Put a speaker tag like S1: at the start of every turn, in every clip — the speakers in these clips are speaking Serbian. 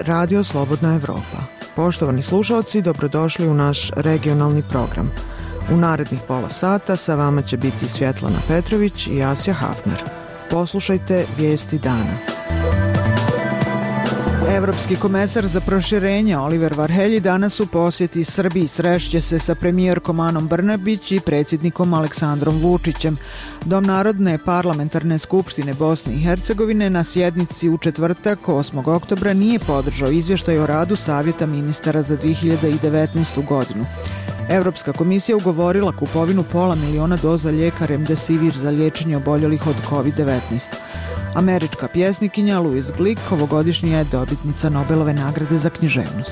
S1: Radio Slobodna Evropa. Poštovani slušalci, dobrodošli u naš regionalni program. U narednih pola sata sa vama će biti Svjetlana Petrović i Asja Hafner. Poslušajte vijesti dana. Evropski komesar za proširenje Oliver Varhelyi danas u posjeti Srbiji srešće se sa premijerkom Anom Brnabić i predsjednikom Aleksandrom Vučićem. Dom Narodne parlamentarne skupštine Bosne i Hercegovine na sjednici u četvrtak 8. oktobra nije podržao izvještaj o radu Savjeta ministara za 2019. godinu. Evropska komisija ugovorila kupovinu 500.000 doza lijeka Remdesivir za liječenje oboljelih od COVID-19. Američka pjesnikinja Louise Glick ovogodišnja je dobitnica Nobelove nagrade za književnost.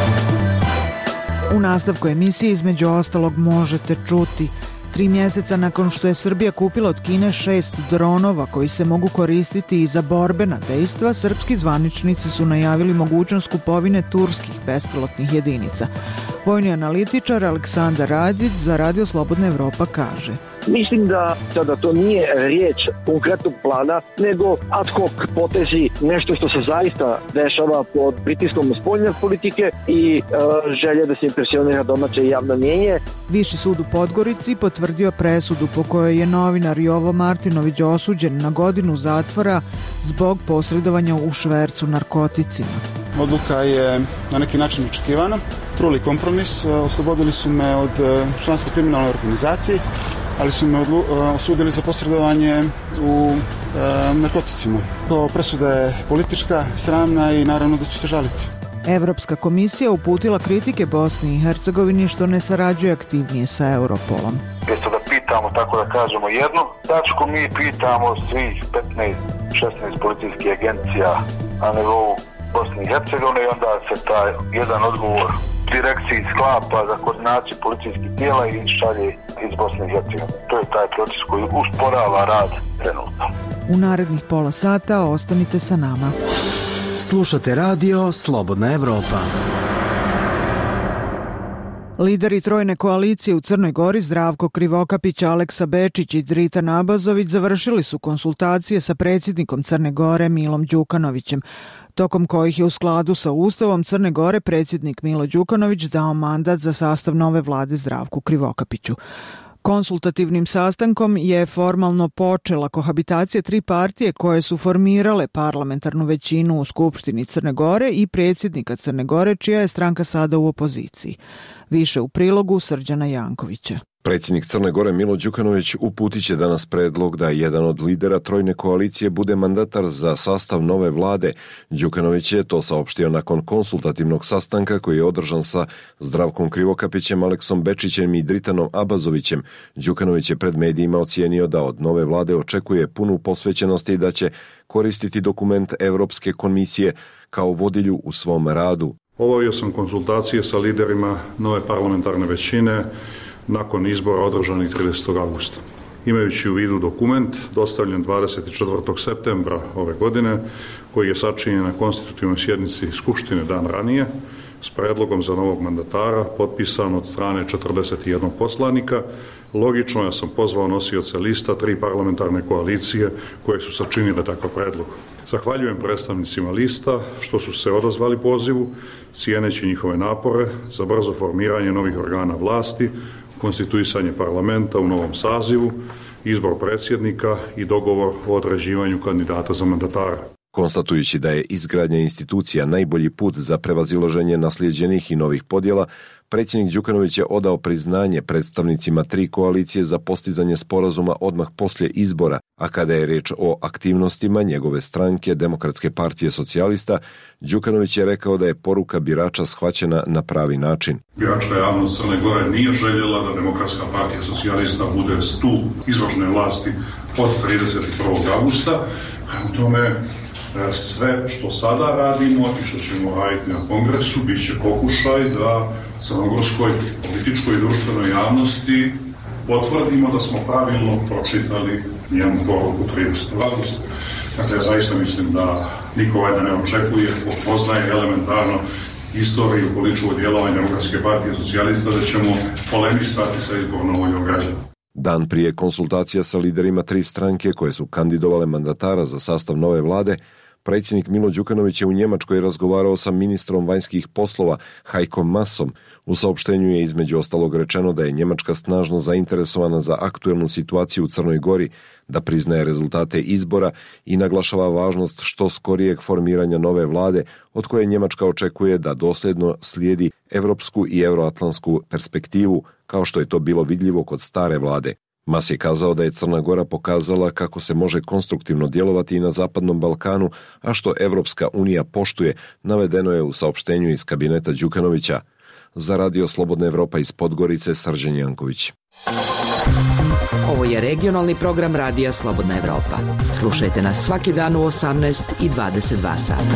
S1: U nastavku emisije između ostalog možete čuti: 3 mjeseca nakon što je Srbija kupila od Kine 6 dronova koji se mogu koristiti i za borbena dejstva, srpski zvaničnici su najavili mogućnost kupovine turskih bespilotnih jedinica. Vojni analitičar Aleksandar Radić za Radio Slobodna Evropa kaže:
S2: Mislim da sada to nije riječ konkretnog plana, nego ad hoc potezi, nešto što se zaista dešava pod pritiskom spoljne politike i želje da se impresionira domaće javno mnijenje.
S1: Viši sud u Podgorici potvrdio presudu po kojoj je novinar Jovo Martinović osuđen na 1 godinu zatvora zbog posredovanja u švercu narkoticima.
S3: Odluka je na neki način očekivana, truli kompromis, oslobodili su me od članstva u kriminalnoj organizaciji, ali su me osudili za posredovanje u narkoticima. Presuda je politička, sramna i naravno da ću se žaliti.
S1: Evropska komisija uputila kritike Bosni i Hercegovini što ne sarađuje aktivnije sa Europolom.
S4: Mjesto da pitamo, tako da kažemo, jednu tačku, mi pitamo svih 15-16 policijskih agencija na nivou Bosne i Hercegovine i onda se taj jedan odgovor direkciji sklapa za koordinaciju policijskih tijela i šalje iz Bosne i Hercegovine. To je taj proces koji usporava rad trenutno.
S1: U narednih pola sata ostanite sa nama.
S5: Slušate Radio Slobodna Evropa.
S1: Lideri trojne koalicije u Crnoj Gori Zdravko Krivokapić, Aleksa Bečić i Dritan Abazović završili su konsultacije sa predsjednikom Crne Gore Milom Đukanovićem, tokom kojih je u skladu sa Ustavom Crne Gore predsjednik Milo Đukanović dao mandat za sastav nove vlade Zdravku Krivokapiću. Konsultativnim sastankom je formalno počela kohabitacija 3 partije koje su formirale parlamentarnu većinu u Skupštini Crne Gore i predsjednika Crne Gore, čija je stranka sada u opoziciji. Više u prilogu Srđana Jankovića.
S6: Predsjednik Crne Gore Milo Đukanović uputit će danas predlog da jedan od lidera trojne koalicije bude mandatar za sastav nove vlade. Đukanović je to saopštio nakon konsultativnog sastanka koji je održan sa Zdravkom Krivokapićem, Aleksom Bečićem i Dritanom Abazovićem. Đukanović je pred medijima ocijenio da od nove vlade očekuje punu posvećenost i da će koristiti dokument Evropske komisije kao vodilju u svom radu.
S7: Obavio sam konsultacije sa liderima nove parlamentarne većine nakon izbora održanih 30. augusta. Imajući u vidu dokument dostavljen 24. septembra ove godine, koji je sačinjen na konstitutivnoj sjednici Skupštine dan ranije, s predlogom za novog mandatara, potpisan od strane 41 poslanika, logično ja sam pozvao nosioce lista 3 parlamentarne koalicije koje su sačinile takav predlog. Zahvaljujem predstavnicima lista što su se odazvali pozivu, cijeneći njihove napore za brzo formiranje novih organa vlasti, konstituisanje parlamenta u novom sazivu, izbor predsjednika i dogovor o određivanju kandidata za mandatara.
S6: Konstatujući da je izgradnja institucija najbolji put za prevazilaženje naslijeđenih i novih podjela, predsjednik Đukanović je odao priznanje predstavnicima 3 koalicije za postizanje sporazuma odmah poslije izbora, a kada je riječ o aktivnostima njegove stranke Demokratske partije socijalista, Đukanović je rekao da je poruka birača shvaćena na pravi način.
S7: Biračka javnost Crne Gore nije željela da Demokratska partija socijalista bude stup izvršne vlasti od 31. augusta. U tome sve što sada radimo i što ćemo raditi na kongresu bit će pokušaj da crnogorskoj političkoj i društvenoj javnosti potvrdimo da smo pravilno pročitali njenu poruku 30. augusta. Dakle, ja zaista mislim da niko valjda ne očekuje, poznaje elementarno istoriju političkog djelovanja Demokratske partije socijalista da ćemo polemisati sa izbornom voljom građana.
S6: Dan prije konsultacija sa liderima 3 stranke koje su kandidovale mandatara za sastav nove vlade, Predsjednik Milo Đukanović je u Njemačkoj razgovarao sa ministrom vanjskih poslova Heikom Maasom. U saopštenju je između ostalog rečeno da je Njemačka snažno zainteresovana za aktuelnu situaciju u Crnoj Gori, da priznaje rezultate izbora i naglašava važnost što skorijeg formiranja nove vlade, od koje Njemačka očekuje da dosljedno slijedi evropsku i euroatlantsku perspektivu, kao što je to bilo vidljivo kod stare vlade. Mas je kazao da je Crna Gora pokazala kako se može konstruktivno djelovati i na Zapadnom Balkanu, a što Evropska unija poštuje, navedeno je u saopštenju iz kabineta Đukanovića. Za Radio Slobodna Evropa iz Podgorice, Srđan Janković.
S8: Ovo je regionalni program Radija Slobodna Evropa. Slušajte nas svaki dan u 18 i 22 sata.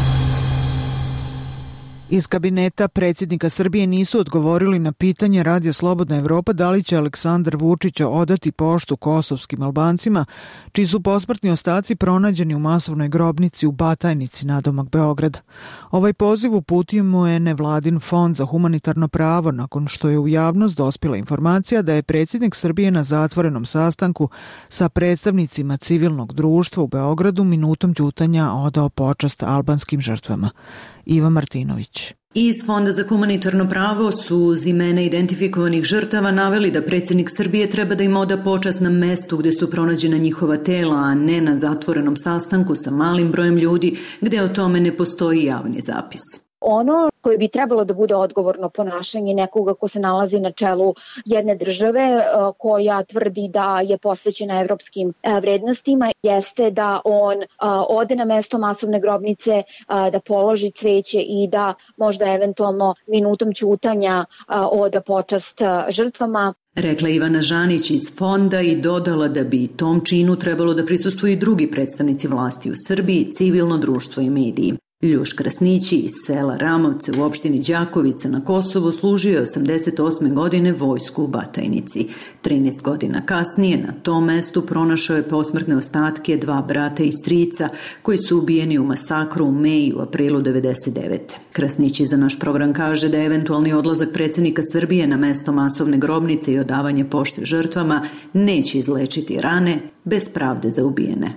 S1: Iz kabineta predsjednika Srbije nisu odgovorili na pitanje Radio Slobodna Evropa da li će Aleksandar Vučić odati poštu kosovskim Albancima, čiji su posmrtni ostaci pronađeni u masovnoj grobnici u Batajnici nadomak Beograda. Ovaj poziv uputio mu je nevladin fond za humanitarno pravo nakon što je u javnost dospjela informacija da je predsjednik Srbije na zatvorenom sastanku sa predstavnicima civilnog društva u Beogradu minutom ćutanja odao počast albanskim žrtvama. Iva Martinović.
S9: Iz Fonda za humanitarno pravo su uz imena identifikovanih žrtava naveli da predsjednik Srbije treba da im oda počast na mestu gdje su pronađena njihova tela, a ne na zatvorenom sastanku sa malim brojem ljudi gdje o tome ne postoji javni zapis.
S10: Ono koje bi trebalo da bude odgovorno ponašanje nekoga ko se nalazi na čelu jedne države koja tvrdi da je posvećena evropskim vrednostima jeste da on ode na mesto masovne grobnice, da položi cveće i da možda eventualno minutom ćutanja oda počast žrtvama.
S9: Rekla Ivana Žanić iz fonda i dodala da bi tom činu trebalo da prisustvuju i drugi predstavnici vlasti u Srbiji, civilno društvo i mediji. Ljuš Krasnići iz sela Ramovce u opštini Đakovica na Kosovu služio je 88. godine vojsku u Batajnici. 13 godina kasnije na tom mestu pronašao je posmrtne ostatke 2 brata i strica koji su ubijeni u masakru u Meji u aprilu 1999. Krasnići za naš program kaže da je eventualni odlazak predsjednika Srbije na mesto masovne grobnice i odavanje pošte žrtvama neće izlečiti rane bez pravde za ubijene.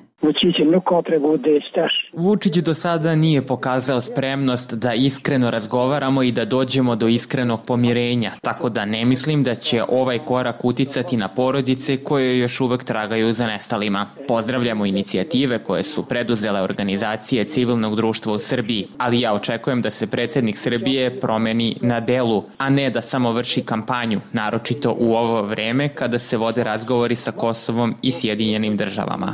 S11: Vučić do sada nije pokazao spremnost da iskreno razgovaramo i da dođemo do iskrenog pomirenja, tako da ne mislim da će ovaj korak uticati na porodice koje još uvek tragaju za nestalima. Pozdravljamo inicijative koje su preduzele organizacije civilnog društva u Srbiji, ali ja očekujem da se predsjednik Srbije promeni na delu, a ne da samo vrši kampanju, naročito u ovo vreme kada se vode razgovori sa Kosovom i Sjedinjenim državama.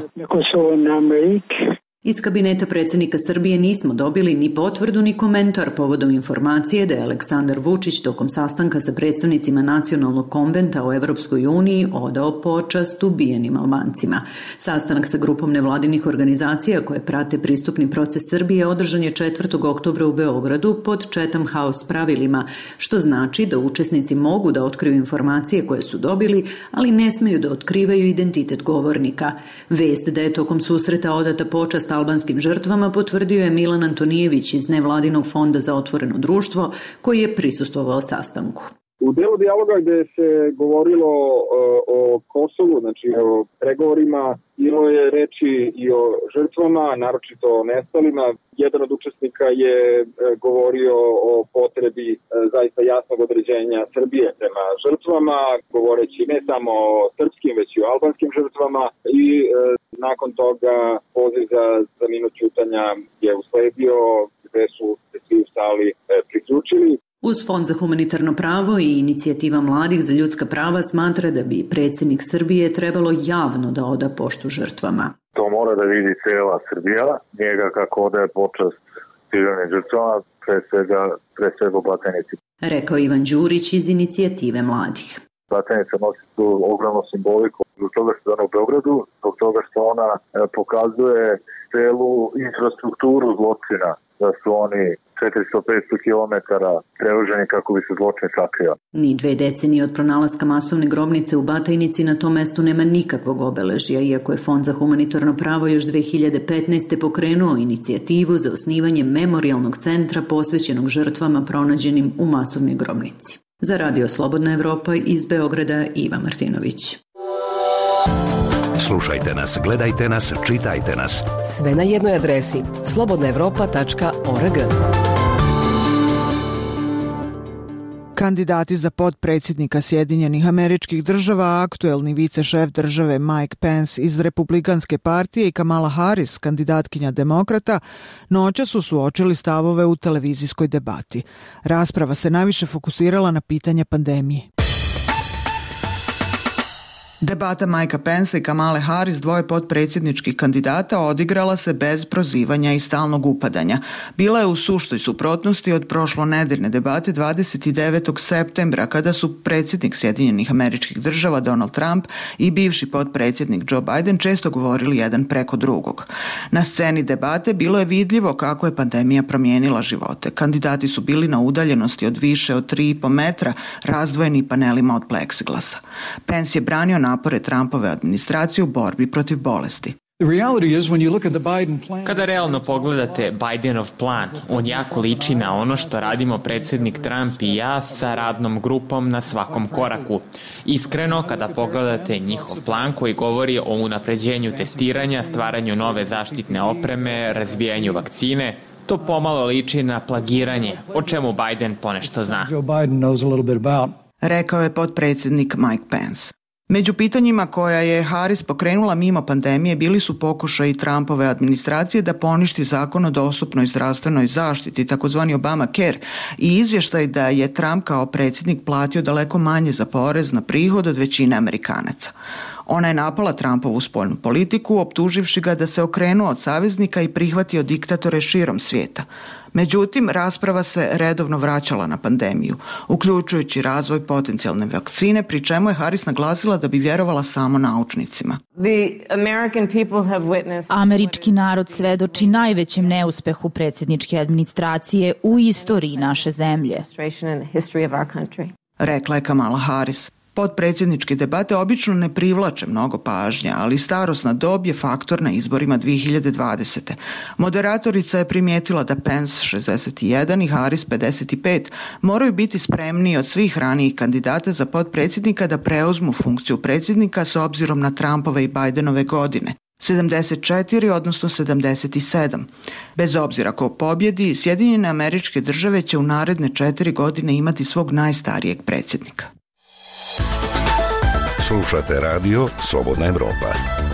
S9: Iz kabineta predsjednika Srbije nismo dobili ni potvrdu ni komentar povodom informacije da je Aleksandar Vučić tokom sastanka sa predstavnicima Nacionalnog konventa o Evropskoj uniji odao počast ubijenim Albancima. Sastanak sa grupom nevladinih organizacija koje prate pristupni proces Srbije održan je 4. oktobra u Beogradu pod Chatham House pravilima, što znači da učesnici mogu da otkriju informacije koje su dobili, ali ne smeju da otkrivaju identitet govornika. Vest da je tokom susreta odata počast albanskim žrtvama potvrdio je Milan Antonijević iz nevladinog fonda za otvoreno društvo koji je prisustvovao sastanku.
S12: U delu dijaloga gdje se govorilo o Kosovu, znači o pregovorima, bilo je reči i o žrtvama, naročito o nestalima. Jedan od učesnika je govorio o potrebi zaista jasnog određenja Srbije prema žrtvama, govoreći ne samo o srpskim, već i o albanskim žrtvama i nakon toga poziv za minut ćutanja je usledio gdje su se svi u sali priključili.
S9: Uz Fond za humanitarno pravo i inicijativa mladih za ljudska prava smatra da bi predsjednik Srbije trebalo javno da oda poštu žrtvama.
S4: To mora da vidi cela Srbija, njega kako odaje počast civilnim žrtvama, pre svega u Batajnici.
S9: Rekao Ivan Đurić iz inicijative mladih.
S4: Batajnica nosi tu ogromnu simboliku zbog toga što je ona u Beogradu, zbog toga što ona pokazuje celu infrastrukturu zločina, da su oni 400-500 kilometara prevoženi kako bi se zločin sakrio.
S9: Ni 2 decenije od pronalaska masovne grobnice u Batajnici na tom mestu nema nikakvog obeležja, iako je Fond za humanitarno pravo još 2015. pokrenuo inicijativu za osnivanje memorijalnog centra posvećenog žrtvama pronađenim u masovnoj grobnici. Za Radio Slobodna Evropa iz Beograda Iva Martinović.
S13: Slušajte nas, gledajte nas, čitajte nas.
S14: Sve na jednoj adresi slobodnaevropa.org.
S1: Kandidati za potpredsjednika Sjedinjenih Američkih Država, aktuelni vicešef države Mike Pence iz Republikanske partije i Kamala Harris, kandidatkinja demokrata, noća su suočili stavove u televizijskoj debati. Rasprava se najviše fokusirala na pitanje pandemije. Debata Mikea Pensa i Kamale Harris, dvoje potpredsjedničkih kandidata, odigrala se bez prozivanja i stalnog upadanja. Bila je u suštoj suprotnosti od prošlonedeljne debate 29. septembra, kada su predsjednik Sjedinjenih Američkih Država Donald Trump i bivši potpredsjednik Joe Biden često govorili jedan preko drugog. Na sceni debate bilo je vidljivo kako je pandemija promijenila živote. Kandidati su bili na udaljenosti od više od 3,5 metra, razdvojeni panelima od pleksiglasa. Pence je branio napore Trumpove administracije u borbi protiv bolesti.
S11: Kada realno pogledate Bidenov plan, on jako liči na ono što radimo predsjednik Trump i ja sa radnom grupom na svakom koraku. Iskreno, kada pogledate njihov plan koji govori o unapređenju testiranja, stvaranju nove zaštitne opreme, razvijanju vakcine, to pomalo liči na plagiranje, o čemu Biden ponešto zna.
S1: Rekao je potpredsjednik Mike Pence. Među pitanjima koja je Harris pokrenula mimo pandemije bili su pokušaji Trumpove administracije da poništi zakon o dostupnoj zdravstvenoj zaštiti, takozvani Obamacare, i izvještaj da je Trump kao predsjednik platio daleko manje za porez na prihod od većine Amerikanaca. Ona je napala Trumpovu spoljnu politiku, optuživši ga da se okrenuo od saveznika i prihvatio diktatore širom svijeta. Međutim, rasprava se redovno vraćala na pandemiju, uključujući razvoj potencijalne vakcine, pri čemu je Harris naglasila da bi vjerovala samo naučnicima.
S15: Američki narod svedoči najvećem neuspehu predsjedničke administracije u istoriji naše zemlje,
S1: rekla je Kamala Harris. Potpredsjedničke debate obično ne privlače mnogo pažnje, ali starosna dob je faktor na izborima 2020. Moderatorica je primijetila da Pence 61 i Harris 55 moraju biti spremniji od svih ranijih kandidata za potpredsjednika da preuzmu funkciju predsjednika s obzirom na Trumpove i Bidenove godine. 74, odnosno 77. Bez obzira ko pobjedi, Sjedinjene Američke Države će u naredne 4 godine imati svog najstarijeg predsjednika.
S13: Slušate radio Slobodna Evropa.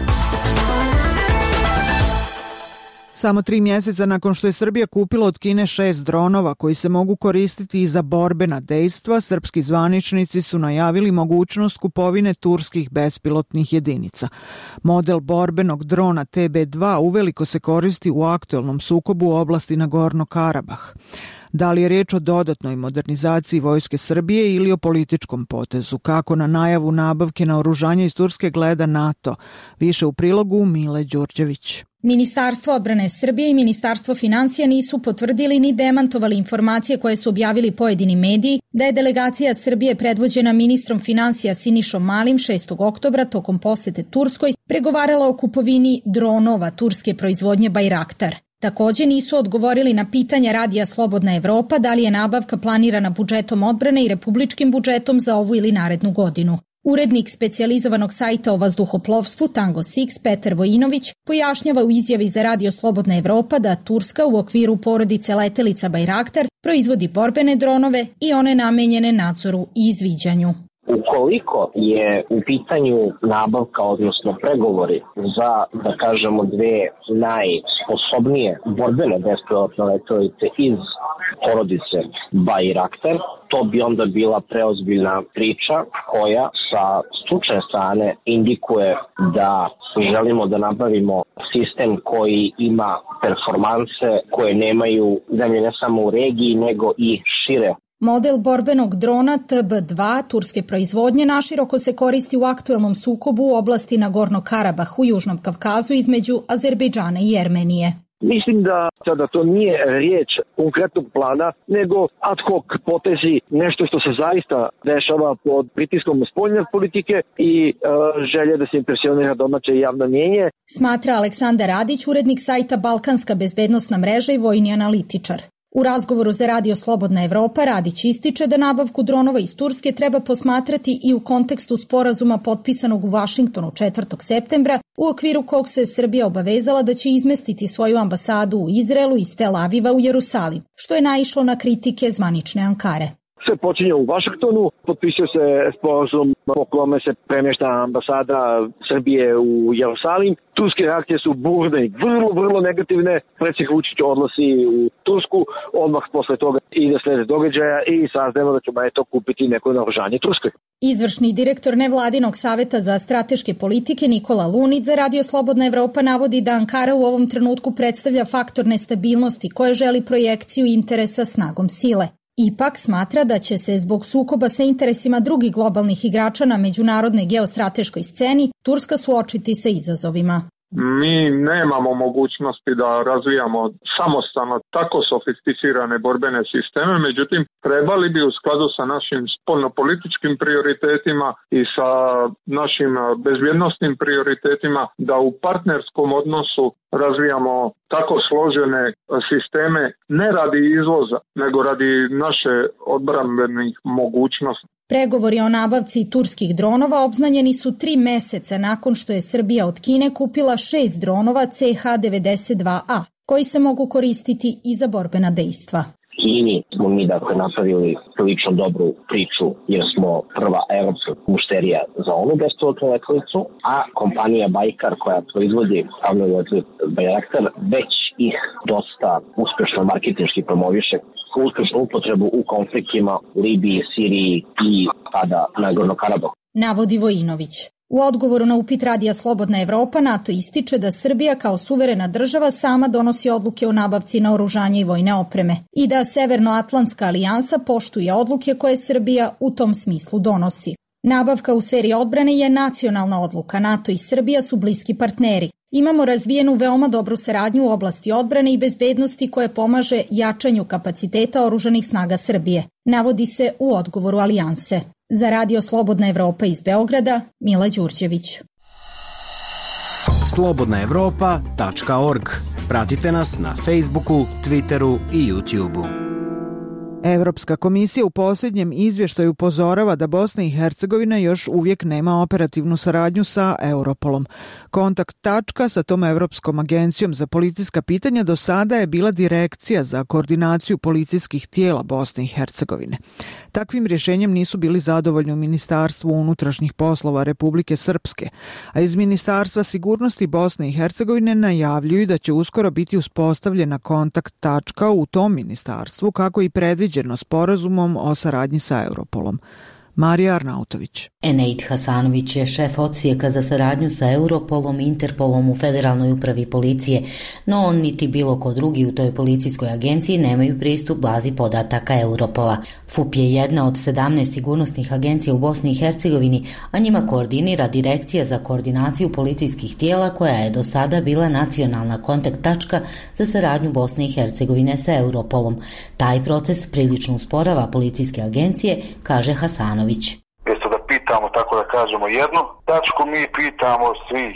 S1: Samo 3 mjeseca nakon što je Srbija kupila od Kine 6 dronova koji se mogu koristiti i za borbena dejstva, srpski zvaničnici su najavili mogućnost kupovine turskih bespilotnih jedinica. Model borbenog drona TB2 uveliko se koristi u aktuelnom sukobu u oblasti Nagorno Karabah. Da li je riječ o dodatnoj modernizaciji vojske Srbije ili o političkom potezu? Kako na najavu nabavke naoružanja iz Turske gleda NATO? Više u prilogu Mile Đurđević.
S16: Ministarstvo odbrane Srbije i Ministarstvo financija nisu potvrdili ni demantovali informacije koje su objavili pojedini mediji da je delegacija Srbije predvođena ministrom financija Sinišom Malim 6. oktobra tokom posete Turskoj pregovarala o kupovini dronova turske proizvodnje Bayraktar. Također nisu odgovorili na pitanja Radija Slobodna Evropa da li je nabavka planirana budžetom odbrane i republičkim budžetom za ovu ili narednu godinu. Urednik specijalizovanog sajta o vazduhoplovstvu Tango 6 Petar Vojinović pojašnjava u izjavi za Radio Slobodna Evropa da Turska u okviru porodice letelica Bayraktar proizvodi borbene dronove i one namenjene nadzoru i izviđanju.
S17: Ukoliko je u pitanju nabavka, odnosno pregovori za, da kažemo, dve najsposobnije borbene bespilotne letelice iz porodice Bayraktar, to bi onda bila preozbiljna priča koja sa stručne strane indikuje da želimo da nabavimo sistem koji ima performanse koje nemaju zemlje ne samo u regiji nego i šire.
S16: Model borbenog drona TB2 turske proizvodnje naširoko se koristi u aktuelnom sukobu u oblasti Nagorno Karabah u Južnom Kavkazu između Azerbejdžana i Jermenije.
S2: Mislim da to nije riječ konkretnog plana, nego ad hoc potezi, nešto što se zaista dešava pod pritiskom spoljne politike i želje da se impresionira domaće javno mnijenje.
S16: Smatra Aleksandar Radić, urednik sajta Balkanska bezbednosna mreža i vojni analitičar. U razgovoru za Radio Slobodna Evropa Radić ističe da nabavku dronova iz Turske treba posmatrati i u kontekstu sporazuma potpisanog u Vašingtonu 4. septembra, u okviru kog se Srbija obavezala da će izmestiti svoju ambasadu u Izraelu iz Tel Aviva u Jerusalim, što je naišlo na kritike zvanične Ankare.
S2: Sve počinje u Vašingtonu, potpisuje se sporazum po kome se premješta ambasada Srbije u Jerusalim. Turske reakcije su burne i vrlo negativne. Predsjednik Vučić odlazi u Tursku, odmah posle toga ide slede događaja i saznemo da ćemo kupiti neko naoružanje Turskoj.
S16: Izvršni direktor nevladinog saveta za strateške politike Nikola Lunić za Radio Slobodna Evropa navodi da Ankara u ovom trenutku predstavlja faktor nestabilnosti koje želi projekciju interesa snagom sile. Ipak smatra da će se zbog sukoba sa interesima drugih globalnih igrača na međunarodnoj geostrateškoj sceni Turska suočiti sa izazovima.
S18: Mi nemamo mogućnosti da razvijamo samostalno tako sofisticirane borbene sisteme, međutim trebali bi u skladu sa našim spoljnopolitičkim prioritetima i sa našim bezbjednosnim prioritetima da u partnerskom odnosu razvijamo tako složene sisteme ne radi izvoza, nego radi naše odbrambenih mogućnosti.
S16: Pregovori o nabavci turskih dronova obznanjeni su 3 meseca nakon što je Srbija od Kine kupila 6 dronova CH-92A, koji se mogu koristiti i za borbena dejstva.
S17: Kini smo mi napravili prilično dobru priču jer smo prva evropska mušterija za onu bespilotnu letelicu, a kompanija Bajkar koja proizvodi avionski letelicu Bayraktar već ih dosta uspešno marketinški promoviše uspešnu upotrebu u konfliktima u Libiji, Siriji i pada Nagorno-Karabahu.
S16: Navodi Vojinović. U odgovoru na upit Radija Slobodna Evropa NATO ističe da Srbija kao suverena država sama donosi odluke o nabavci naoružanja i vojne opreme i da Severnoatlantska alijansa poštuje odluke koje Srbija u tom smislu donosi. Nabavka u sferi odbrane je nacionalna odluka. NATO i Srbija su bliski partneri. Imamo razvijenu veoma dobru saradnju u oblasti odbrane i bezbednosti koje pomaže jačanju kapaciteta oružanih snaga Srbije, navodi se u odgovoru alijanse. Za Radio Slobodna Evropa iz Beograda, Mila Đurđević.
S5: slobodnaevropa.org. Pratite nas na Facebooku, Twitteru i YouTubeu.
S1: Evropska komisija u posljednjem izvještaju upozorava da Bosna i Hercegovina još uvijek nema operativnu saradnju sa Europolom. Kontakt tačka sa tom Evropskom agencijom za policijska pitanja do sada je bila Direkcija za koordinaciju policijskih tijela Bosne i Hercegovine. Takvim rješenjem nisu bili zadovoljni u Ministarstvu unutrašnjih poslova Republike Srpske, a iz Ministarstva sigurnosti Bosne i Hercegovine najavljuju da će uskoro biti uspostavljena kontakt tačka u tom ministarstvu kako i predviđeno sporazumom o saradnji sa Europolom. Marija Arnautović.
S19: Eneid Hasanović je šef odsjeka za saradnju sa Europolom i Interpolom u Federalnoj upravi policije, no on niti bilo ko drugi u toj policijskoj agenciji nemaju pristup bazi podataka Europola. FUP je jedna od 17 sigurnosnih agencija u Bosni i Hercegovini, a njima koordinira Direkcija za koordinaciju policijskih tijela koja je do sada bila nacionalna kontakt tačka za saradnju Bosne i Hercegovine sa Europolom. Taj proces prilično usporava policijske agencije, kaže Hasanović.
S4: Mjesto da pitamo, tako da kažemo, jednu tačku, mi pitamo svih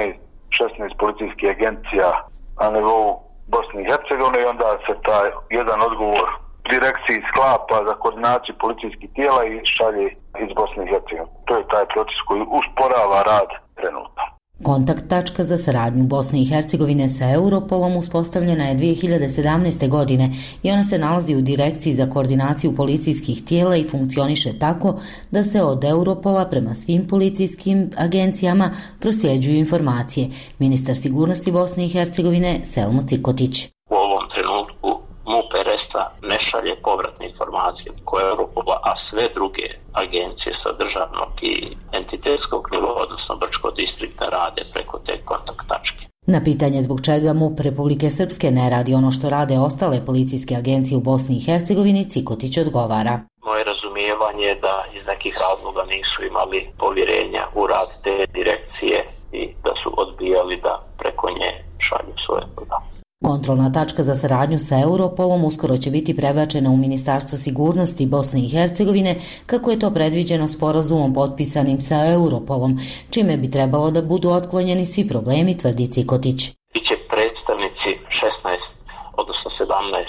S4: 15-16 policijskih agencija na nivou Bosne i Hercegovine i onda se taj jedan odgovor direkciji sklapa za koordinaciju policijskih tijela i šalje iz Bosne i Hercegovine. To je taj proces koji usporava rad trenutno.
S19: Kontakt tačka za saradnju Bosne i Hercegovine sa Europolom uspostavljena je 2017. godine i ona se nalazi u Direkciji za koordinaciju policijskih tijela i funkcioniše tako da se od Europola prema svim policijskim agencijama prosljeđuju informacije. Ministar sigurnosti Bosne i Hercegovine Selmo Cikotić.
S20: U ovom trenutku MUP RESTA ne šalje povratne informacije koje Europola, a sve druge agencije sa državnog i entitetskog nivoa, odnosno Brčko-distrikta, rade preko te kontakt tačke.
S19: Na pitanje zbog čega MUP Republike Srpske ne radi ono što rade ostale policijske agencije u Bosni i Hercegovini, Cikotić odgovara.
S20: Moje razumijevanje je da iz nekih razloga nisu imali povjerenja u rad te direkcije i da su odbijali da preko nje šalju svoje podatke.
S19: Kontrolna tačka za saradnju sa Europolom uskoro će biti prebačena u Ministarstvo sigurnosti Bosne i Hercegovine, kako je to predviđeno sporazumom potpisanim sa Europolom, čime bi trebalo da budu otklonjeni svi problemi, tvrdi Cikotić.
S20: Biće predstavnici 16, odnosno 17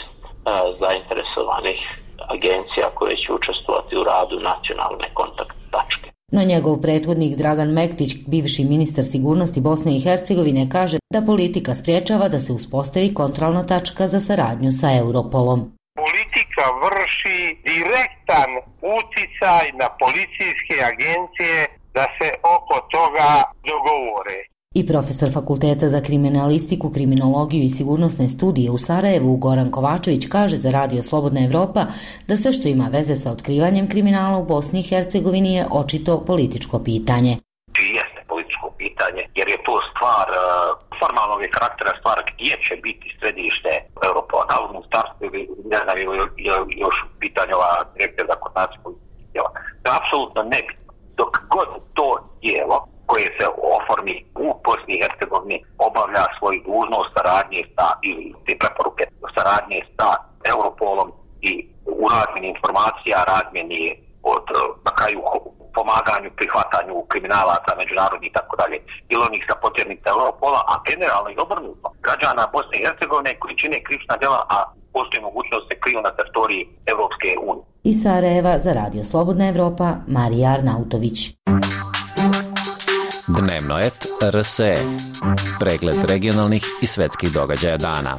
S20: zainteresovanih agencija koje će učestvovati u radu nacionalne kontakt tačke.
S19: No njegov prethodnik Dragan Mektić, bivši ministar sigurnosti Bosne i Hercegovine, kaže da politika spriječava da se uspostavi kontrolna tačka za saradnju sa Europolom.
S21: Politika vrši direktan uticaj na policijske agencije da se oko toga dogovore.
S19: I profesor Fakulteta za kriminalistiku, kriminologiju i sigurnosne studije u Sarajevu, Goran Kovačević, kaže za Radio Slobodna Evropa da sve što ima veze sa otkrivanjem kriminala u Bosni i Hercegovini je očito političko pitanje.
S22: Jeste političko pitanje, jer je to stvar formalnog karaktera, stvar gdje će biti središte Europola, da li u ministarstvu ili ne znam, još pitanje ova direkcija za koordinaciju političkih tijela. To je apsolutno nebitno. Dok god to tijelo koje se oformi u Bosni i Hercegovini obavlja svoju dužnost saradnje sa, ili te preporuke saradnje sa Europolom i u razmjeni informacija, razmjeni od na kraju pomaganju, prihvatanju kriminalaca međunarodnih i tako dalje, ili onih sa potjernica Europola, a generalno i obrnuto građana Bosne i Hercegovine koji čine krivična djela, a postoji mogućnost se kriju na teritoriji Evropske unije.
S19: Iz Sarajeva za Radio Slobodna Evropa, Marija Arnautović.
S23: Dnevno et RSE. Pregled regionalnih i svetskih događaja dana.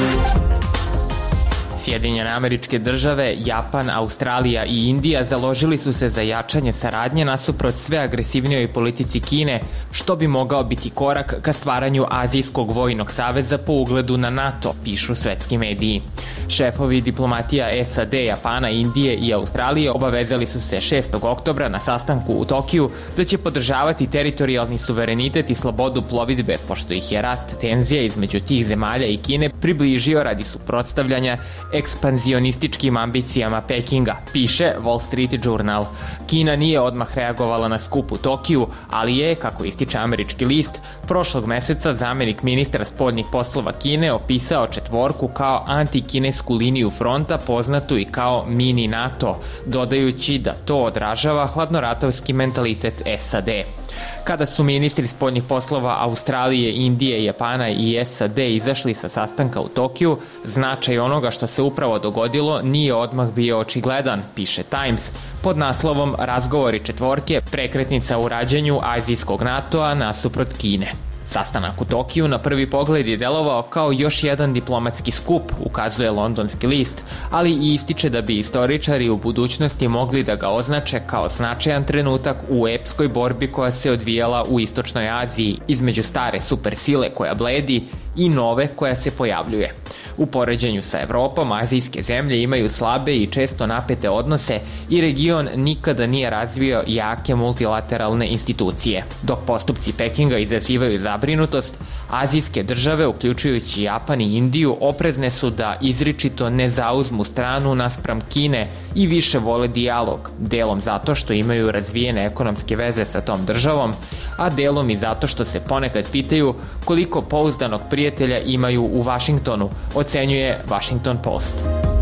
S11: Sjedinjene Američke Države, Japan, Australija i Indija založili su se za jačanje saradnje nasuprot sve agresivnijoj politici Kine, što bi mogao biti korak ka stvaranju Azijskog vojnog saveza po ugledu na NATO, pišu svetski mediji. Šefovi diplomatija SAD, Japana, Indije i Australije obavezali su se 6. oktobra na sastanku u Tokiju da će podržavati teritorijalni suverenitet i slobodu plovidbe, pošto ih je rast tenzija između tih zemalja i Kine približio radi suprotstavljanja ekspanzionističkim ambicijama Pekinga, piše Wall Street Journal. Kina nije odmah reagovala na skup u Tokiju, ali je, kako ističe američki list, prošlog meseca zamenik ministra spoljnih poslova Kine opisao četvorku kao antikinesku liniju fronta poznatu i kao mini NATO, dodajući da to odražava hladnoratovski mentalitet SAD. Kada su ministri spoljnih poslova Australije, Indije, Japana i SAD izašli sa sastanka u Tokiju, značaj onoga što se upravo dogodilo nije odmah bio očigledan, piše Times, pod naslovom Razgovori četvorke, prekretnica u rađenju azijskog NATO-a nasuprot Kine. Sastanak u Tokiju na prvi pogled je delovao kao još jedan diplomatski skup, ukazuje londonski list, ali i ističe da bi istoričari u budućnosti mogli da ga označe kao značajan trenutak u epskoj borbi koja se odvijala u Istočnoj Aziji između stare supersile koja bledi i nove koja se pojavljuje. U poređenju sa Evropom, azijske zemlje imaju slabe i često napete odnose i region nikada nije razvio jake multilateralne institucije. Dok postupci Pekinga izazivaju zabrinutost, azijske države, uključujući Japan i Indiju, oprezne su da izričito ne zauzmu stranu naspram Kine i više vole dijalog, delom zato što imaju razvijene ekonomske veze sa tom državom, a delom i zato što se ponekad pitaju koliko pouzdanog prijatelja imaju u Vašingtonu, ocenjuje Washington Post.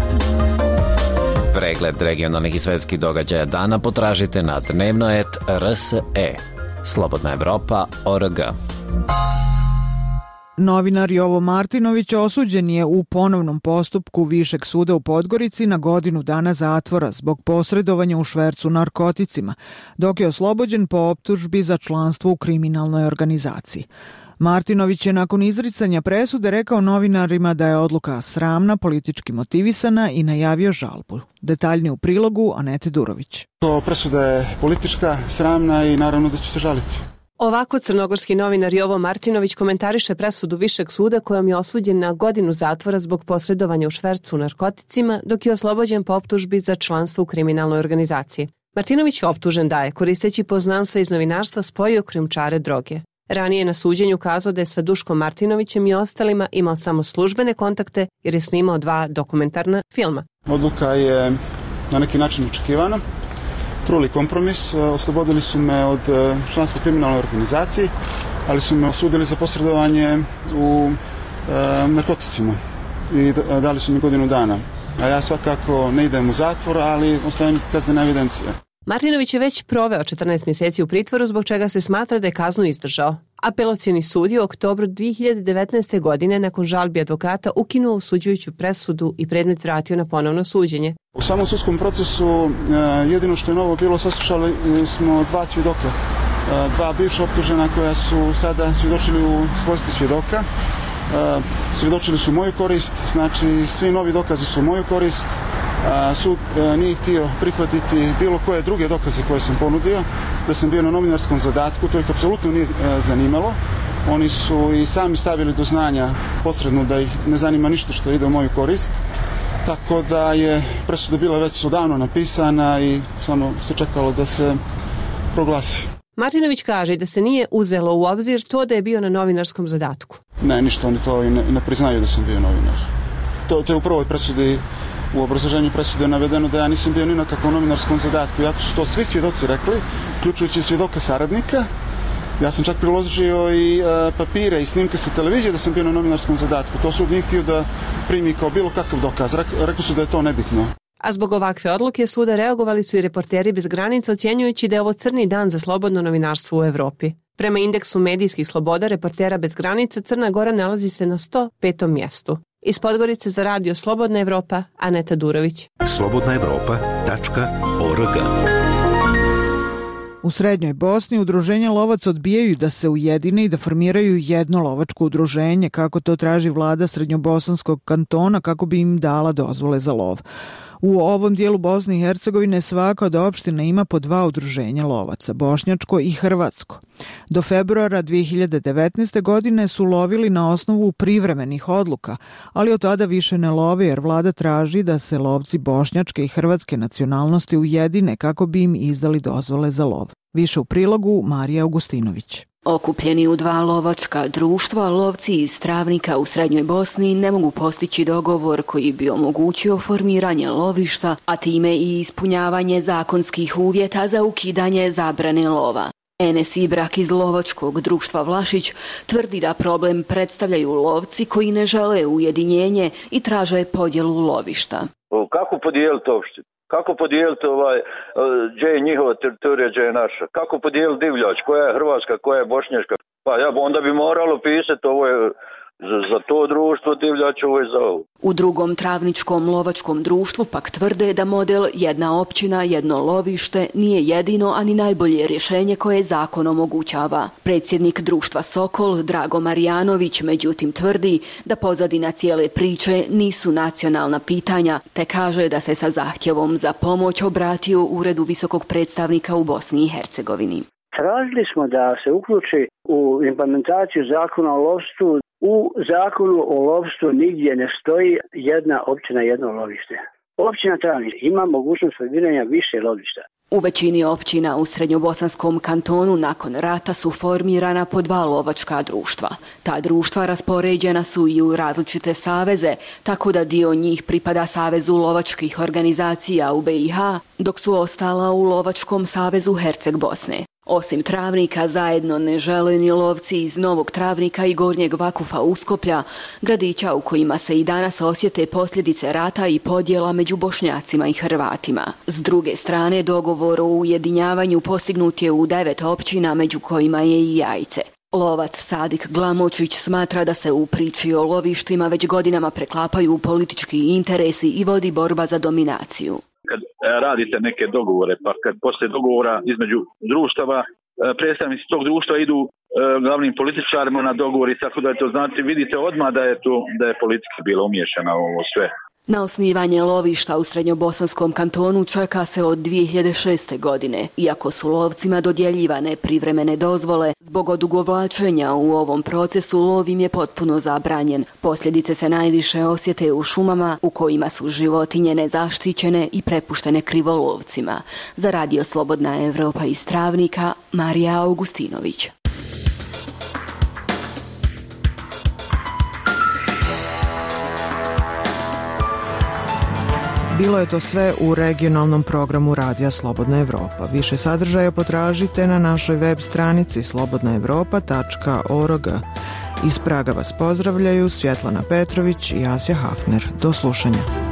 S23: Pregled regionalnih i svetskih događaja dana potražite na dnevnoet.rse. Slobodna Evropa.org.
S1: Novinar Jovo Martinović osuđen je u ponovnom postupku Višeg suda u Podgorici na 1 godinu dana zatvora zbog posredovanja u švercu narkoticima, dok je oslobođen po optužbi za članstvo u kriminalnoj organizaciji. Martinović je nakon izricanja presude rekao novinarima da je odluka sramna, politički motivisana i najavio žalbu. Detaljnije u prilogu Anete Durović.
S3: Presuda je politička, sramna i naravno da će se žaliti.
S24: Ovako crnogorski novinar Jovo Martinović komentariše presudu Višeg suda kojom je osuđen na 1 godinu zatvora zbog posredovanja u švercu narkoticima, dok je oslobođen po optužbi za članstvo u kriminalnoj organizaciji. Martinović je optužen da je, koristeći poznanstva iz novinarstva, spojio krijumčare droge. Ranije je na suđenju kazao da je sa Duškom Martinovićem i ostalima imao samo službene kontakte jer je snimao 2 dokumentarna filma.
S3: Odluka je na neki način očekivana. Truli kompromis, oslobodili su me od članstva u kriminalnoj organizaciji, ali su me osudili za posredovanje u narkoticima i dali su mi 1 godinu dana. A ja svakako ne idem u zatvor, ali ostavim kaznene evidencije.
S24: Martinović je već proveo 14 mjeseci u pritvoru, zbog čega se smatra da je kaznu izdržao. Apelacioni sud je u oktobru 2019. godine nakon žalbi advokata ukinuo osuđujuću presudu i predmet vratio na ponovno suđenje.
S3: U samom sudskom procesu jedino što je novo bilo, saslušali smo dva svjedoka, dva bivša optužena koja su sada svjedočili u svojstvu svjedoka. Svjedočili su u moju korist, znači svi novi dokazi su u moju korist. Sud nije htio prihvatiti bilo koje druge dokaze koje sam ponudio, da sam bio na novinarskom zadatku, to ih apsolutno nije zanimalo. Oni su i sami stavili do znanja posredno da ih ne zanima ništa što ide u moju korist, tako da je presuda bila već odavno napisana i samo se čekalo da se proglasi.
S24: Martinović kaže da se nije uzelo u obzir to da je bio na novinarskom zadatku.
S3: Ne, ništa, oni to i ne priznaju da sam bio novinar. To je u prvoj presudi, u obrazloženju presude navedeno da ja nisam bio ni na kakvom novinarskom zadatku, iako su to svi svjedoci rekli, uključujući svjedoka saradnika. Ja sam čak priložio i papire i snimke sa televizije da sam bio na novinarskom zadatku. To sud nije htio da primi kao bilo kakav dokaz. Rekli su da je to nebitno.
S24: A zbog ovakve odluke suda reagovali su i Reporteri bez granica, ocjenjujući da je ovo crni dan za slobodno novinarstvo u Evropi. Prema indeksu medijskih sloboda Reportera bez granica, Crna Gora nalazi se na 105. mjestu. Iz Podgorice za radio Slobodna Evropa, Aneta Durović.
S13: slobodnaevropa.org.
S1: U Srednjoj Bosni udruženja lovaca odbijaju da se ujedine i da formiraju jedno lovačko udruženje, kako to traži vlada Srednjobosanskog kantona, kako bi im dala dozvole za lov. U ovom dijelu Bosne i Hercegovine svaka od opština ima po 2 udruženja lovaca, bošnjačko i hrvatsko. Do februara 2019. godine su lovili na osnovu privremenih odluka, ali od tada više ne love jer vlada traži da se lovci bošnjačke i hrvatske nacionalnosti ujedine kako bi im izdali dozvole za lov. Više u prilogu Marija Augustinović.
S6: Okupljeni u 2 lovačka društva, lovci iz Travnika u Srednjoj Bosni ne mogu postići dogovor koji bi omogućio formiranje lovišta, a time i ispunjavanje zakonskih uvjeta za ukidanje zabrane lova. Enes Ibrak iz lovačkog društva Vlašić tvrdi da problem predstavljaju lovci koji ne žele ujedinjenje i traže podjelu lovišta.
S7: Kako podijeliti opštinu? Kako podijeliti gdje je njihova teritorija, gdje je naša? Kako podijeliti divljač? Koja je hrvatska, koja je bošnjačka? Pa onda bi moralo pisati ovo je za to društvo divljač, ovo je za ovo.
S6: U drugom travničkom lovačkom društvu pak tvrde da model jedna općina, jedno lovište nije jedino, ani najbolje rješenje koje zakon omogućava. Predsjednik društva Sokol, Drago Marijanović, međutim tvrdi da pozadina cijele priče nisu nacionalna pitanja, te kaže da se sa zahtjevom za pomoć obratio Uredu visokog predstavnika u Bosni i Hercegovini.
S8: Tražili smo da se uključi u implementaciju zakona o lovstvu. U zakonu o lovstvu nigdje ne stoji jedna općina, jedno lovište. Općina Travnik ima mogućnost formiranja više lovišta.
S6: U većini općina u Srednjobosanskom kantonu nakon rata su formirana po 2 lovačka društva. Ta društva raspoređena su i u različite saveze, tako da dio njih pripada Savezu lovačkih organizacija u BiH, dok su ostala u Lovačkom savezu Herceg Bosne. Osim Travnika, zajedno ne žele ni lovci iz Novog Travnika i Gornjeg Vakufa Uskoplja, gradića u kojima se i danas osjete posljedice rata i podjela među Bošnjacima i Hrvatima. S druge strane, dogovor o ujedinjavanju postignut je u 9 općina, među kojima je i Jajce. Lovac Sadik Glamočić smatra da se u priči o lovištima već godinama preklapaju politički interesi i vodi borba za dominaciju.
S10: Kad radite neke dogovore, pa kad poslije dogovora između društava, predstavnici tog društva idu glavnim političarima na dogovor i tako da je to, znači vidite odmah da je politika bila umiješana u ovo sve.
S6: Na osnivanje lovišta u Srednjobosanskom kantonu čeka se od 2006. godine. Iako su lovcima dodjeljivane privremene dozvole, zbog odugovlačenja u ovom procesu lov im je potpuno zabranjen. Posljedice se najviše osjete u šumama u kojima su životinje nezaštićene i prepuštene krivolovcima. Za radio Slobodna Evropa iz Travnika, Marija Augustinović.
S1: Bilo je to sve u regionalnom programu Radija Slobodna Evropa. Više sadržaja potražite na našoj web stranici slobodnaevropa.org. Iz Praga vas pozdravljaju Svjetlana Petrović i Asja Hafner. Do slušanja.